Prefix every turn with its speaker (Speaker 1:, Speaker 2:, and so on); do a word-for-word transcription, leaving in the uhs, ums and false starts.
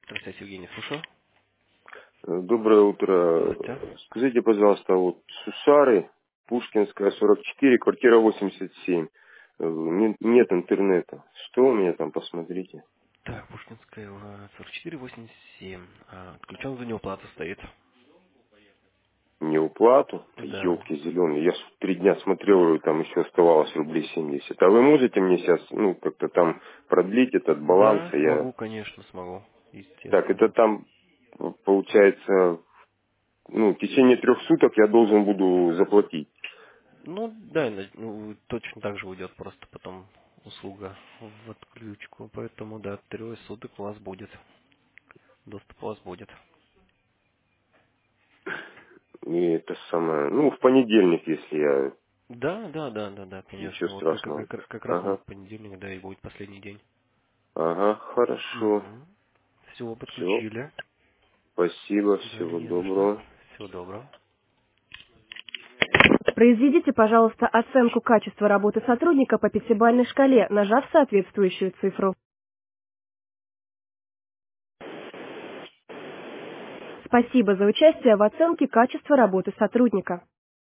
Speaker 1: Здравствуйте, Евгений, слушаю.
Speaker 2: Доброе утро.
Speaker 1: Здравствуйте.
Speaker 2: Скажите, пожалуйста, вот Сусары, Пушкинская, сорок четыре, квартира восемьдесят семь. Э, не- Нет интернета. Что у меня там, посмотрите.
Speaker 1: Так, Пушкинская, э, сорок четыре восемьдесят семь. А, отключен за неуплату стоит.
Speaker 2: Не уплату?
Speaker 1: Да.
Speaker 2: Елки зеленые. Я с- три дня смотрел, и там еще оставалось рублей семьдесят. А вы можете мне сейчас, ну, как-то там продлить этот баланс?
Speaker 1: Да,
Speaker 2: а Я...
Speaker 1: смогу, конечно, смогу.
Speaker 2: Так, это
Speaker 1: Естественно.
Speaker 2: там, э, получается, ну, в течение трех суток я должен буду заплатить.
Speaker 1: Ну, да, на- ну, точно так же уйдет просто потом услуга в отключку. Поэтому, да, трое суток у вас будет. Доступ у вас будет.
Speaker 2: И это самое, ну, в понедельник, если я...
Speaker 1: Да, да, да, да, да,
Speaker 2: Ничего
Speaker 1: конечно. Вот как,
Speaker 2: страшного.
Speaker 1: как, как, как раз
Speaker 2: Ага.
Speaker 1: в понедельник, да, и будет последний день.
Speaker 2: Ага, хорошо.
Speaker 1: Угу. Все,
Speaker 2: Все.
Speaker 1: подключили.
Speaker 2: Спасибо,
Speaker 1: Да,
Speaker 2: всего
Speaker 1: не за что.
Speaker 2: доброго.
Speaker 1: Всего доброго.
Speaker 3: Произведите, пожалуйста, оценку качества работы сотрудника по пятибалльной шкале, нажав соответствующую цифру. Спасибо за участие в оценке качества работы сотрудника.